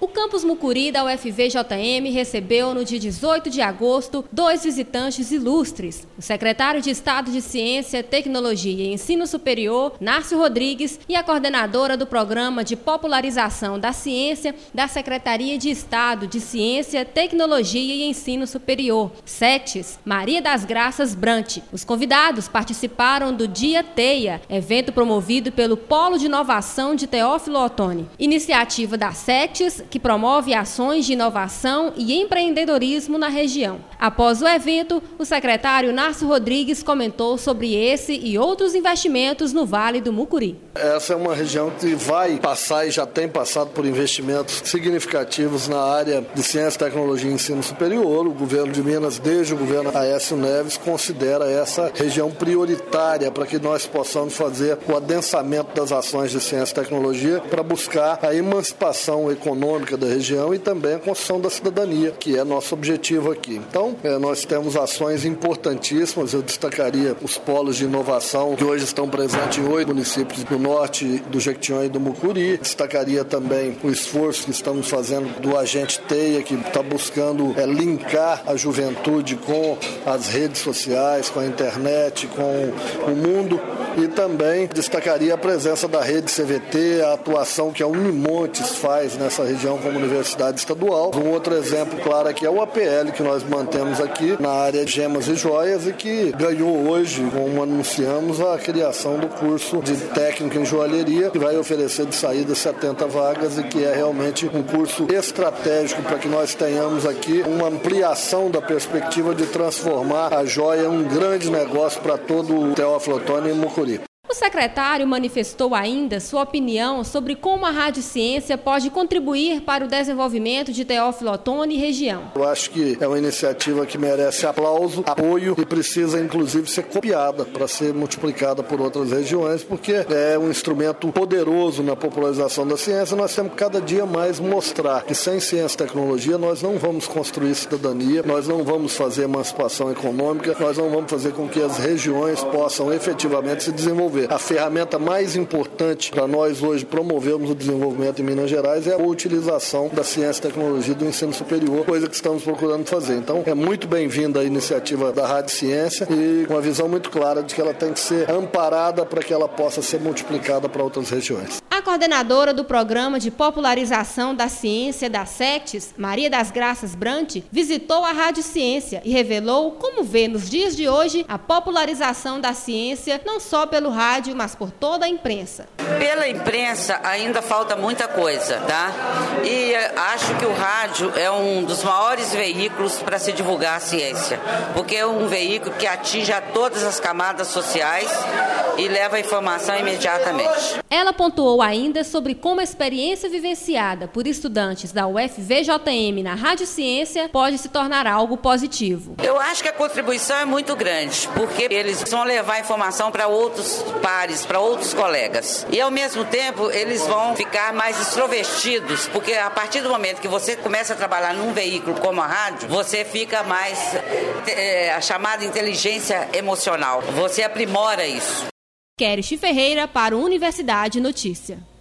O campus Mucuri da UFVJM recebeu no dia 18 de agosto 2 visitantes ilustres. O secretário de Estado de Ciência, Tecnologia e Ensino Superior, Nárcio Rodrigues, e a coordenadora do Programa de Popularização da Ciência da Secretaria de Estado de Ciência, Tecnologia e Ensino Superior, CETES, Maria das Graças Brant. Os convidados participaram do Dia TEIA, evento promovido pelo Polo de Inovação de Teófilo Otoni, iniciativa da CETES, que promove ações de inovação e empreendedorismo na região. Após o evento, o secretário Nárcio Rodrigues comentou sobre esse e outros investimentos no Vale do Mucuri. Essa é uma região que vai passar e já tem passado por investimentos significativos na área de ciência, tecnologia e ensino superior. O governo de Minas, desde o governo Aécio Neves, considera essa região prioritária para que nós possamos fazer o adensamento das ações de ciência e tecnologia para buscar a emancipação econômica da região e também a construção da cidadania, que é nosso objetivo aqui. Então, nós temos ações importantíssimas. Eu destacaria os polos de inovação que hoje estão presentes em 8 municípios do norte do Jequitinhonha e do Mucuri. Destacaria também o esforço que estamos fazendo do agente TEIA, que está buscando linkar a juventude com as redes sociais, com a internet, com o mundo. E também destacaria a presença da rede CVT, a atuação que a Unimontes faz nessa região como universidade estadual. Um outro exemplo claro aqui é o APL, que nós mantemos aqui na área de gemas e joias e que ganhou hoje, como anunciamos, a criação do curso de técnico em joalheria, que vai oferecer de saída 70 vagas e que é realmente um curso estratégico para que nós tenhamos aqui uma ampliação da perspectiva de transformar a joia em um grande negócio para todo o Teófilo Otoni e Mucuri. O secretário manifestou ainda sua opinião sobre como a Rádio Ciência pode contribuir para o desenvolvimento de Teófilo Otoni e região. Eu acho que é uma iniciativa que merece aplauso, apoio e precisa inclusive ser copiada para ser multiplicada por outras regiões, porque é um instrumento poderoso na popularização da ciência. Nós temos que cada dia mais mostrar que sem ciência e tecnologia nós não vamos construir cidadania, nós não vamos fazer emancipação econômica, nós não vamos fazer com que as regiões possam efetivamente se desenvolver. A ferramenta mais importante para nós hoje promovermos o desenvolvimento em Minas Gerais é a utilização da ciência e tecnologia do ensino superior, coisa que estamos procurando fazer. Então, é muito bem-vinda a iniciativa da Rádio Ciência e com uma visão muito clara de que ela tem que ser amparada para que ela possa ser multiplicada para outras regiões. A coordenadora do Programa de Popularização da Ciência da CETES, Maria das Graças Brant, visitou a Rádio Ciência e revelou como vê nos dias de hoje a popularização da ciência, não só pelo rádio, mas por toda a imprensa. Pela imprensa ainda falta muita coisa, tá? E acho que o rádio é um dos maiores veículos para se divulgar a ciência, porque é um veículo que atinge a todas as camadas sociais e leva a informação imediatamente. Ela pontuou ainda sobre como a experiência vivenciada por estudantes da UFVJM na Rádio Ciência pode se tornar algo positivo. Eu acho que a contribuição é muito grande, porque eles vão levar informação para outros pares, para outros colegas. E ao mesmo tempo eles vão ficar mais extrovertidos, porque a partir do momento que você começa a trabalhar num veículo como a rádio, você fica mais a chamada inteligência emocional. Você aprimora isso. Kerish Ferreira para o Universidade Notícia.